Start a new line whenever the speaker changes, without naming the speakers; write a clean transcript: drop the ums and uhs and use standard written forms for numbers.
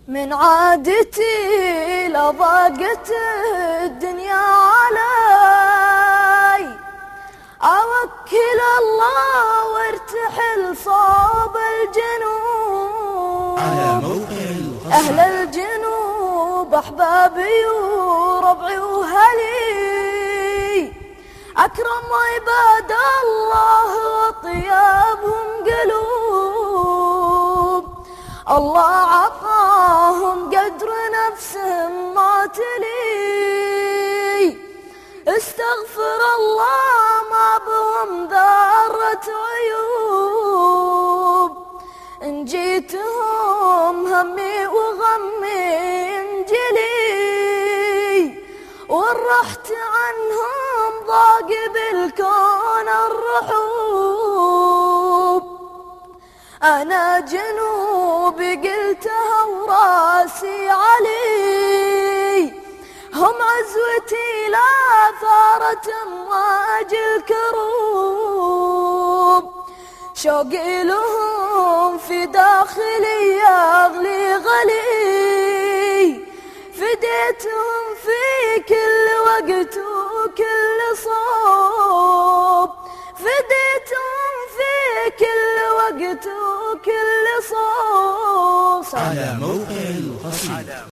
من عادتي لضاقت الدنيا علي، أوكل الله وارتحل صوب الجنوب.
على موقع
أهل الجنوب أحبابي وربعي وهلي، أكرم عباد الله وطيابهم قلوب. الله عطاهم قدر نفسهم ما تلي، استغفر الله ما بهم ذرة عيوب. إن جيتهم همي وغمي انجلي، وإن رحت عنهم ضاق بالكون الرحوب. أنا جنوبي قلتها وراسي علي، هم عزوتي لا ثارت امواج الكروب. شوقي لهم في داخلي يغلي غلي، فديتهم في كل وقت وكل صوب. فديتهم في كل وقت وكل صوب.
على موقع القصيد.